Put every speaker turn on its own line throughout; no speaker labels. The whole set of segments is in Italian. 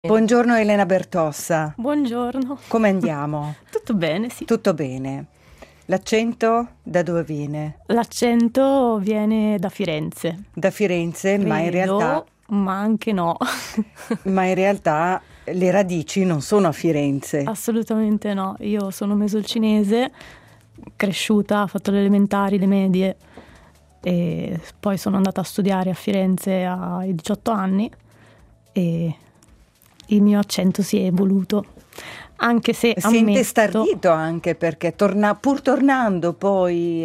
Buongiorno Elena Bertossa,
Buongiorno.
come andiamo?
Tutto bene, sì.
Tutto bene. L'accento da dove viene?
L'accento viene da Firenze.
Da Firenze,
Credo, ma anche no.
ma in realtà le radici non sono a Firenze.
Assolutamente no. Io sono mesolcinese, cresciuta, ho fatto le elementari, le medie e poi sono andata a studiare a Firenze ai 18 anni e il mio accento si è evoluto. Anche se
Si è
ammetto,
intestardito anche perché pur tornando poi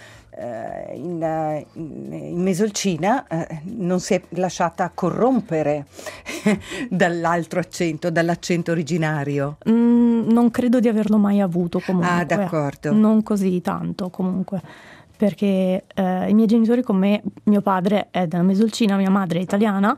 in Mesolcina non si è lasciata corrompere dall'accento originario.
non credo di averlo mai avuto comunque.
Ah, d'accordo.
Non così tanto comunque, perché i miei genitori con me, mio padre è della Mesolcina, mia madre è italiana.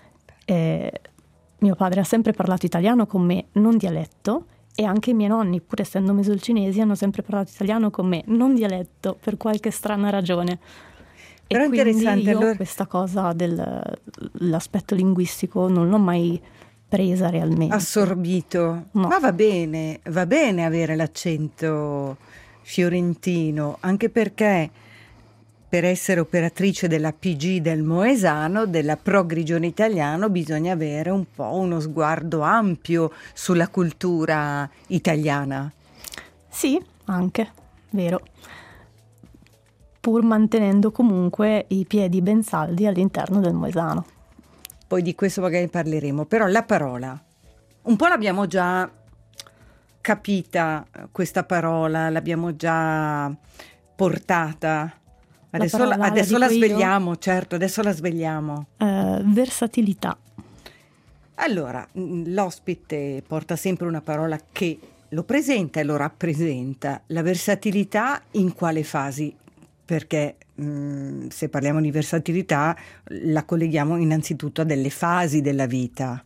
Mio padre ha sempre parlato italiano con me, non dialetto, e anche i miei nonni, pur essendo mesolcinesi, hanno sempre parlato italiano con me, non dialetto, per qualche strana ragione.
Però
e quindi
interessante,
io
allora
questa cosa dell'aspetto linguistico non l'ho mai presa realmente.
assorbito.
No.
Ma va bene avere l'accento fiorentino, anche perché per essere operatrice della PG del Moesano, della Pro Grigione Italiano, bisogna avere un po' uno sguardo ampio sulla cultura italiana.
Sì, anche, vero. Pur mantenendo comunque i piedi ben saldi all'interno del Moesano.
Poi di questo magari parleremo, però la parola, un po' l'abbiamo già capita, questa parola, l'abbiamo già portata. Adesso la
dico io?
svegliamo, certo, adesso la svegliamo.
Versatilità.
Allora, l'ospite porta sempre una parola che lo presenta e lo rappresenta. La versatilità in quale fasi? Perché se parliamo di versatilità la colleghiamo innanzitutto a delle fasi della vita.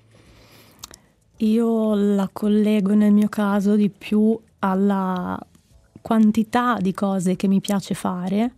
Io la collego nel mio caso di più alla quantità di cose che mi piace fare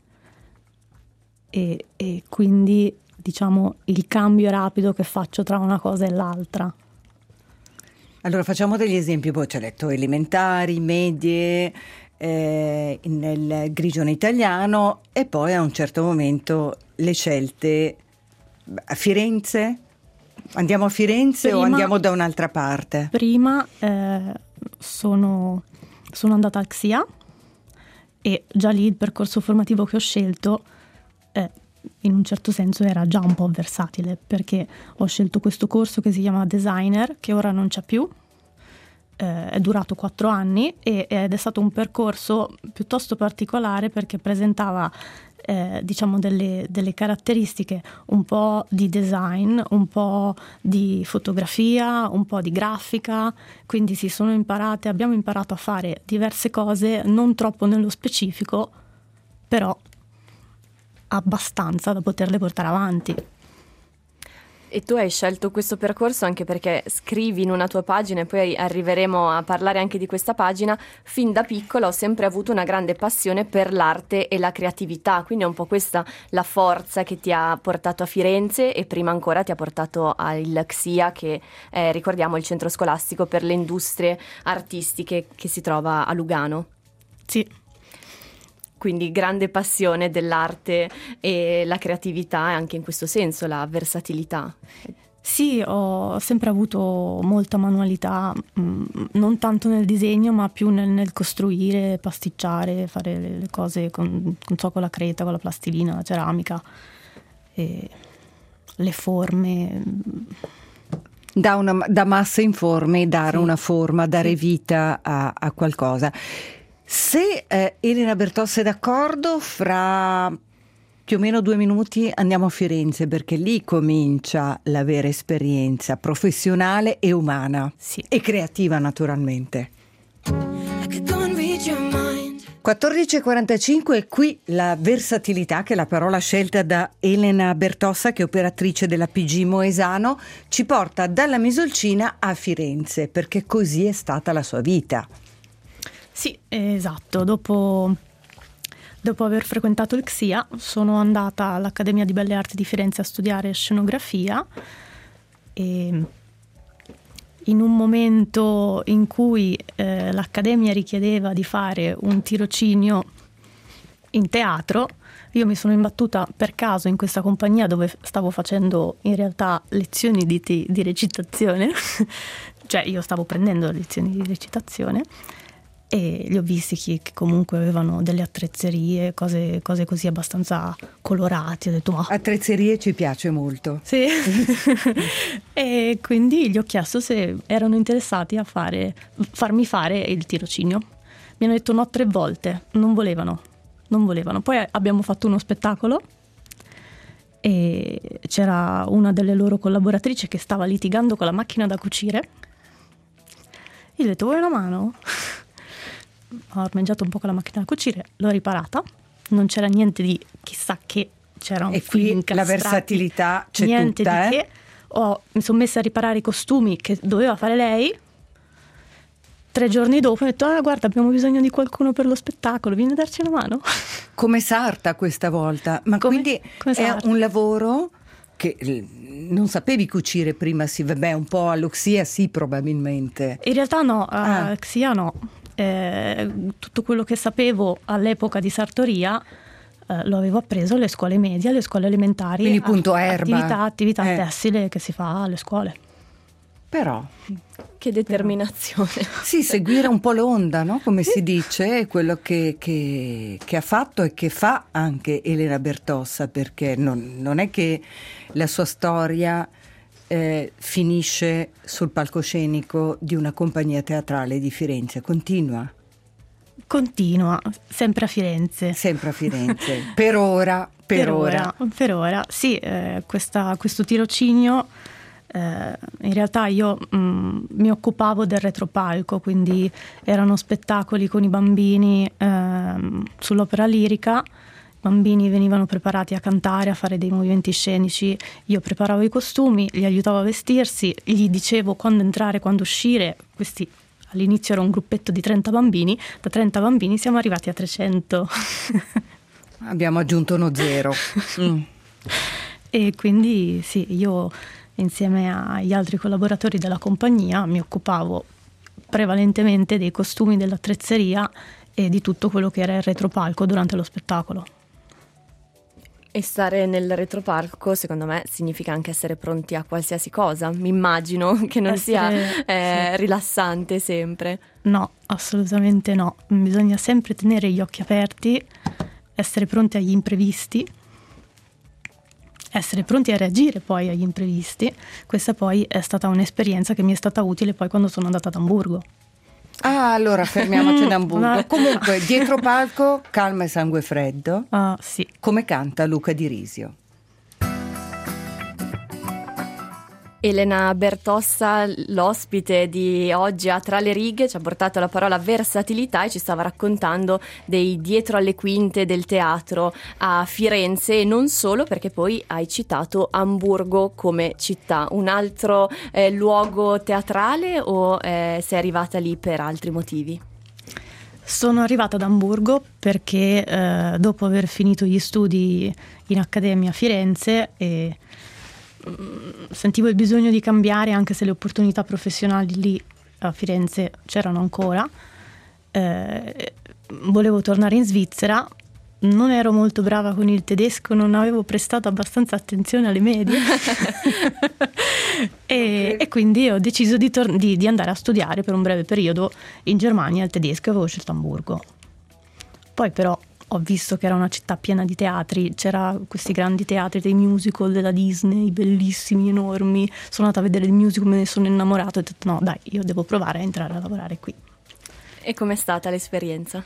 e quindi diciamo il cambio rapido che faccio tra una cosa e l'altra.
Allora facciamo degli esempi, poi ci hai detto elementari, medie, nel Grigione Italiano e poi a un certo momento le scelte a Firenze. Andiamo a Firenze o andiamo da un'altra parte?
Prima sono andata al XIA e già lì il percorso formativo che ho scelto in un certo senso era già un po' versatile, perché ho scelto questo corso che si chiama Designer, che ora non c'è più, è durato 4 anni ed è stato un percorso piuttosto particolare perché presentava diciamo delle caratteristiche un po' di design, un po' di fotografia, un po' di grafica, quindi abbiamo imparato a fare diverse cose, non troppo nello specifico, però abbastanza da poterle portare avanti.
E tu hai scelto questo percorso anche perché scrivi in una tua pagina, e poi arriveremo a parlare anche di questa pagina. Fin da piccola ho sempre avuto una grande passione per l'arte e la creatività, quindi è un po' questa la forza che ti ha portato a Firenze e prima ancora ti ha portato al XIA, che è, ricordiamo, il centro scolastico per le industrie artistiche che si trova a Lugano.
Sì.
Quindi grande passione dell'arte e la creatività anche in questo senso, la versatilità.
Sì, ho sempre avuto molta manualità, non tanto nel disegno ma più nel costruire, pasticciare, fare le cose con la creta, con la plastilina, la ceramica, e le forme.
Da massa in forme, dare
Sì.
una forma, dare
Sì.
vita a qualcosa. Se Elena Bertossa è d'accordo, fra più o meno 2 minuti andiamo a Firenze, perché lì comincia la vera esperienza professionale e umana.
Sì.
E creativa naturalmente. 14:45 e qui la versatilità, che è la parola scelta da Elena Bertossa, che è operatrice della PG Moesano, ci porta dalla Mesolcina a Firenze, perché così è stata la sua vita.
Sì, esatto. Dopo aver frequentato il XIA sono andata all'Accademia di Belle Arti di Firenze a studiare scenografia e in un momento in cui l'Accademia richiedeva di fare un tirocinio in teatro, io mi sono imbattuta per caso in questa compagnia dove stavo facendo in realtà lezioni di recitazione, cioè io stavo prendendo lezioni di recitazione, e li ho visti che comunque avevano delle attrezzerie, cose così abbastanza colorate. Ho detto, ma
attrezzerie ci piace molto.
sì. E quindi gli ho chiesto se erano interessati a farmi fare il tirocinio. Mi hanno detto no 3 volte, non volevano. Poi abbiamo fatto uno spettacolo e c'era una delle loro collaboratrici che stava litigando con la macchina da cucire. Io ho detto, vuoi una mano? Ho armeggiato un po' con la macchina da cucire, l'ho riparata, non c'era niente di chissà che, c'era un
e qui
incastrati,
la versatilità c'è
niente
tutta,
di che. Mi sono messa a riparare i costumi che doveva fare lei. 3 giorni dopo ho detto, guarda, abbiamo bisogno di qualcuno per lo spettacolo, vieni a darci una mano.
Come sarta questa volta, ma quindi
come
è
sarta.
un lavoro che non sapevi cucire prima, sì, vabbè, un po' all'Oxia sì probabilmente.
In realtà no, a Xia no. Tutto quello che sapevo all'epoca di sartoria lo avevo appreso alle scuole medie, alle scuole elementari.
Quindi punto erba.
Attività tessile che si fa alle scuole.
Però
che determinazione.
sì, seguire un po' l'onda, no? Come si dice, è quello che ha fatto e che fa anche Elena Bertossa, perché non è che la sua storia finisce sul palcoscenico di una compagnia teatrale di Firenze, continua,
sempre a Firenze.
Per ora.
Sì, questo tirocinio, in realtà io mi occupavo del retropalco, quindi erano spettacoli con i bambini sull'opera lirica. I bambini venivano preparati a cantare, a fare dei movimenti scenici, io preparavo i costumi, li aiutavo a vestirsi, gli dicevo quando entrare, quando uscire. Questi all'inizio era un gruppetto di 30 bambini, da 30 bambini siamo arrivati a 300.
Abbiamo aggiunto uno 0.
E quindi sì, io insieme agli altri collaboratori della compagnia mi occupavo prevalentemente dei costumi, dell'attrezzeria e di tutto quello che era il retropalco durante lo spettacolo.
E stare nel retropalco, secondo me, significa anche essere pronti a qualsiasi cosa. Mi immagino che non sia rilassante sempre.
No, assolutamente no. Bisogna sempre tenere gli occhi aperti, essere pronti agli imprevisti, essere pronti a reagire poi agli imprevisti. Questa poi è stata un'esperienza che mi è stata utile poi quando sono andata ad Amburgo.
Allora fermiamoci ad Amburgo. Comunque, dietro palco, calma e sangue freddo.
Sì.
Come canta Luca Di Risio.
Elena Bertossa, l'ospite di oggi a Tra le righe, ci ha portato la parola versatilità e ci stava raccontando dei dietro alle quinte del teatro a Firenze, e non solo, perché poi hai citato Amburgo come città. Un altro luogo teatrale o sei arrivata lì per altri motivi?
Sono arrivata ad Amburgo perché dopo aver finito gli studi in Accademia a Firenze e sentivo il bisogno di cambiare, anche se le opportunità professionali lì a Firenze c'erano ancora. Volevo tornare in Svizzera, non ero molto brava con il tedesco, non avevo prestato abbastanza attenzione alle medie e quindi ho deciso di andare a studiare per un breve periodo in Germania il tedesco e avevo scelto Amburgo. Poi però ho visto che era una città piena di teatri, c'era questi grandi teatri dei musical della Disney, bellissimi, enormi. Sono andata a vedere il musical, me ne sono innamorata e ho detto no dai, io devo provare a entrare a lavorare qui.
E com'è stata l'esperienza?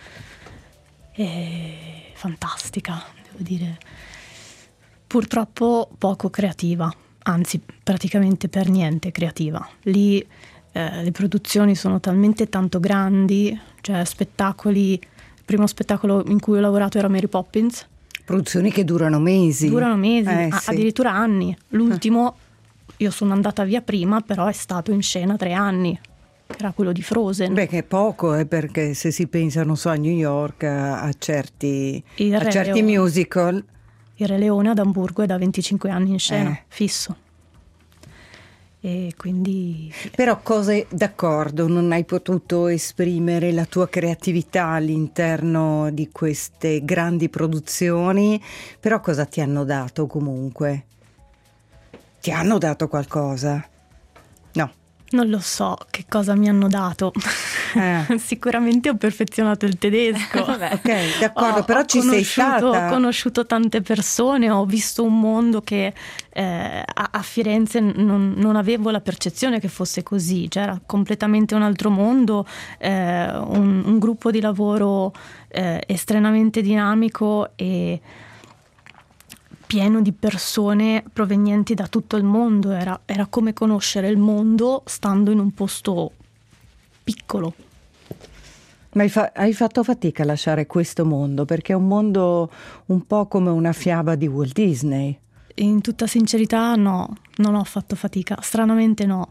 Fantastica, devo dire. Purtroppo poco creativa, anzi praticamente per niente creativa. Lì le produzioni sono talmente tanto grandi, cioè spettacoli. Il primo spettacolo in cui ho lavorato era Mary Poppins.
Produzioni che durano mesi. Sì.
Addirittura anni. L'ultimo, io sono andata via prima, però è stato in scena 3 anni, che era quello di Frozen.
Beh, che è poco, perché se si pensa, non so, a New York, a certi musical.
Il Re Leone ad Amburgo è da 25 anni in scena, fisso. e quindi...
Però d'accordo, non hai potuto esprimere la tua creatività all'interno di queste grandi produzioni, però cosa ti hanno dato comunque? Ti hanno dato qualcosa? No.
Non lo so che cosa mi hanno dato. Sicuramente ho perfezionato il tedesco.
Ok, d'accordo, però ci sei stata.
Ho conosciuto tante persone, ho visto un mondo che a Firenze non avevo la percezione che fosse così, cioè era completamente un altro mondo, un gruppo di lavoro estremamente dinamico e pieno di persone provenienti da tutto il mondo, era come conoscere il mondo stando in un posto piccolo.
Ma hai fatto fatica a lasciare questo mondo, perché è un mondo un po' come una fiaba di Walt Disney.
In tutta sincerità no, non ho fatto fatica, stranamente no.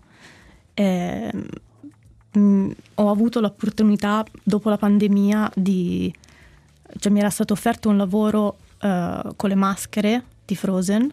Ho avuto l'opportunità dopo la pandemia cioè mi era stato offerto un lavoro con le maschere di Frozen,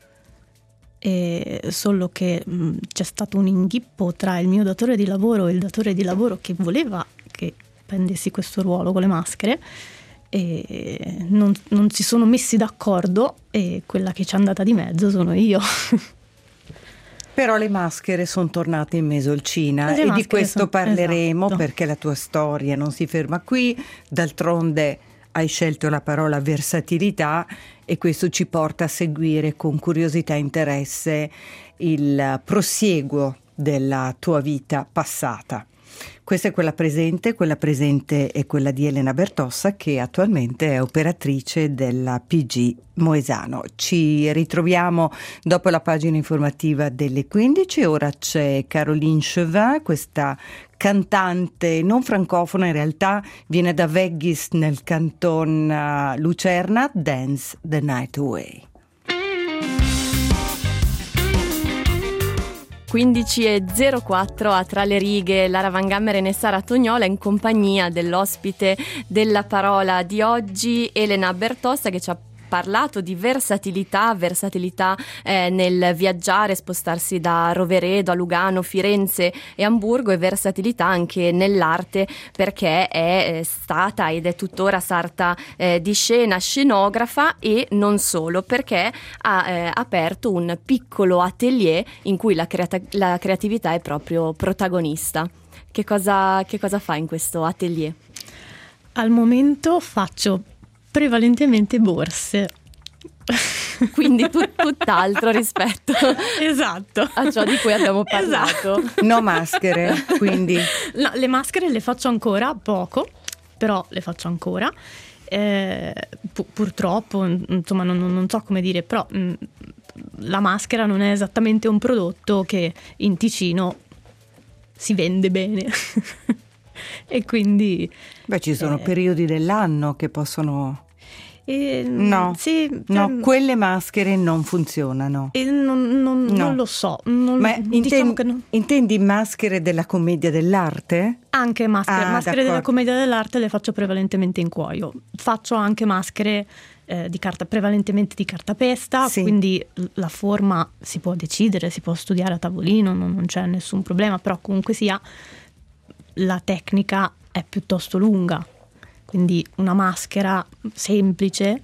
e solo che c'è stato un inghippo tra il mio datore di lavoro e il datore di lavoro che voleva che prendessi questo ruolo con le maschere, e non si sono messi d'accordo, e quella che ci è andata di mezzo sono io.
Però le maschere sono tornate in Mesolcina e di questo parleremo, esatto, perché la tua storia non si ferma qui. D'altronde hai scelto la parola versatilità e questo ci porta a seguire con curiosità e interesse il prosieguo della tua vita passata. Questa è quella presente è quella di Elena Bertossa, che attualmente è operatrice della PG Moesano. Ci ritroviamo dopo la pagina informativa delle 15. Ora c'è Caroline Chauvin, questa cantante non francofona, in realtà viene da Veghis nel canton Lucerna, Dance the Night Away.
15:04 a Tra le righe, Lara Van Gammeren e Sara Tognola in compagnia dell'ospite della parola di oggi, Elena Bertossa, che ci ha parlato di versatilità nel viaggiare, spostarsi da Roveredo a Lugano, Firenze e Amburgo, e versatilità anche nell'arte, perché è stata ed è tuttora sarta di scena, scenografa, e non solo, perché ha aperto un piccolo atelier in cui la creatività è proprio protagonista. Che cosa fa in questo atelier?
Al momento faccio prevalentemente borse.
Quindi tutt'altro rispetto,
esatto,
a ciò di cui abbiamo parlato.
Esatto.
No maschere, quindi.
No, le maschere le faccio ancora poco, però le faccio ancora. Purtroppo, insomma, non so come dire, però la maschera non è esattamente un prodotto che in Ticino si vende bene. E quindi
ci sono periodi dell'anno che possono no, quelle maschere non funzionano.
Non lo so.
Ma
diciamo che no.
Intendi maschere della commedia dell'arte?
Anche maschere della commedia dell'arte le faccio prevalentemente in cuoio. Faccio anche maschere di carta, prevalentemente di cartapesta, sì. Quindi la forma si può decidere, si può studiare a tavolino, non c'è nessun problema, però comunque sia la tecnica è piuttosto lunga. Quindi una maschera semplice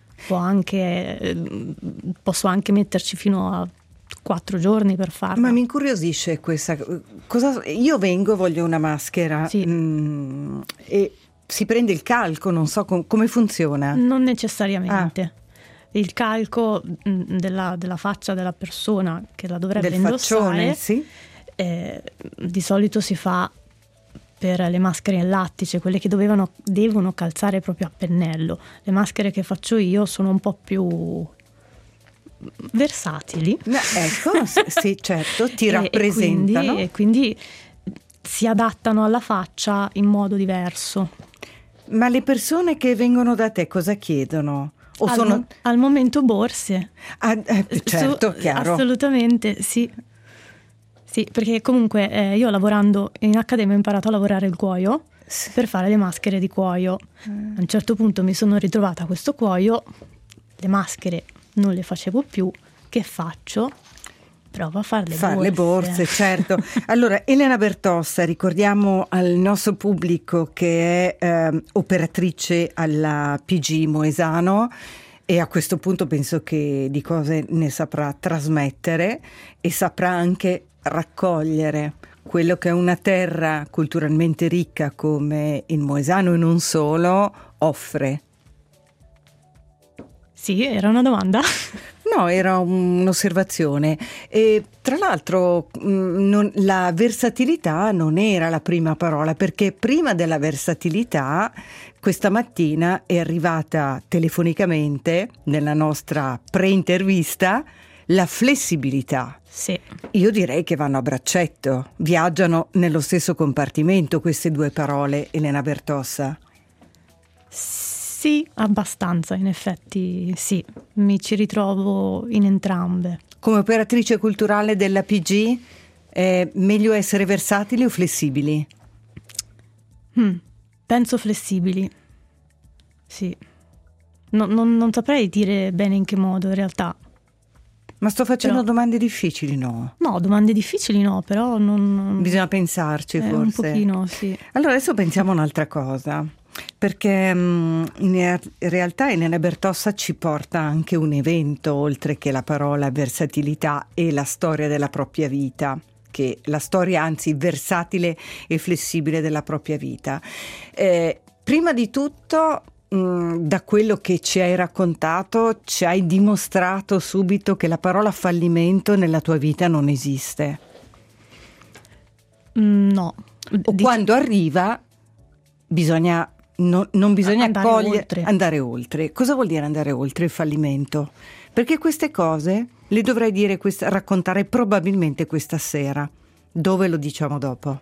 posso anche metterci fino a 4 giorni per farla.
Ma mi incuriosisce questa cosa. Io voglio una maschera, sì. E si prende il calco, non so come funziona.
Non necessariamente. Il calco della faccia della persona che la dovrebbe indossare, sì. Di solito si fa per le maschere in lattice, quelle che devono calzare proprio a pennello. Le maschere che faccio io sono un po' più versatili.
Ecco, sì, certo, ti rappresentano.
E quindi si adattano alla faccia in modo diverso.
Ma le persone che vengono da te cosa chiedono?
Al momento borse.
Certo, chiaro.
Assolutamente, sì. Sì, perché comunque io lavorando in accademia ho imparato a lavorare il cuoio, sì, per fare le maschere di cuoio. A un certo punto mi sono ritrovata questo cuoio, le maschere non le facevo più, che faccio? Prova a fare
le borse, certo. Allora, Elena Bertossa, ricordiamo al nostro pubblico che è operatrice alla PG Moesano, e a questo punto penso che di cose ne saprà trasmettere e saprà anche raccogliere quello che è una terra culturalmente ricca come il Moesano e non solo offre.
Sì, era una domanda?
No, era un'osservazione. E tra l'altro la versatilità non era la prima parola, perché prima della versatilità questa mattina è arrivata telefonicamente nella nostra pre-intervista la flessibilità.
Sì.
Io direi che vanno a braccetto, viaggiano nello stesso compartimento queste due parole, Elena Bertossa.
Sì, abbastanza, in effetti sì, mi ci ritrovo in entrambe.
Come operatrice culturale della PG, è meglio essere versatili o flessibili?
Penso flessibili, sì. Non saprei dire bene in che modo in realtà.
Ma sto facendo domande difficili, no?
No, domande difficili no, però non...
Bisogna pensarci forse.
Un pochino, sì.
Allora adesso pensiamo a un'altra cosa, perché in realtà Elena Bertossa ci porta anche un evento, oltre che la parola versatilità e la storia della propria vita, che la storia anzi versatile e flessibile della propria vita. Prima di tutto, da quello che ci hai raccontato, ci hai dimostrato subito che la parola fallimento nella tua vita non esiste.
No.
O quando arriva bisogna non bisogna andare oltre. Cosa vuol dire andare oltre il fallimento? Perché queste cose le dovrei dire raccontare probabilmente questa sera. Dove lo diciamo dopo?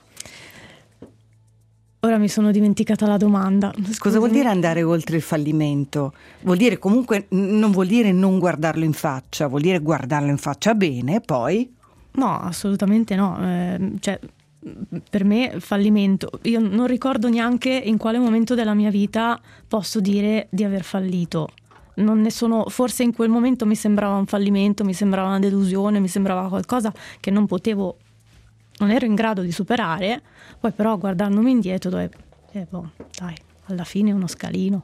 Ora mi sono dimenticata la domanda. Scusami.
Cosa vuol dire andare oltre il fallimento? Vuol dire comunque, non vuol dire non guardarlo in faccia, vuol dire guardarlo in faccia bene e poi?
No, assolutamente no. Cioè, per me fallimento, io non ricordo neanche in quale momento della mia vita posso dire di aver fallito. Non ne sono, forse in quel momento mi sembrava un fallimento, mi sembrava una delusione, mi sembrava qualcosa che non ero in grado di superare. Poi però guardandomi indietro dai, alla fine uno scalino.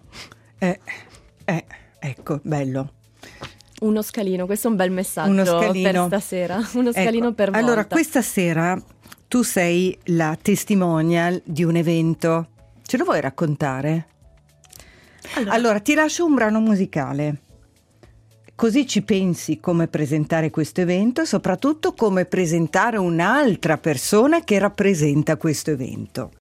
Ecco, bello.
Uno scalino, questo è un bel messaggio per stasera. Uno scalino per volta.
Allora, questa sera tu sei la testimonial di un evento. Ce lo vuoi raccontare? Allora, ti lascio un brano musicale. Così ci pensi come presentare questo evento e soprattutto come presentare un'altra persona che rappresenta questo evento.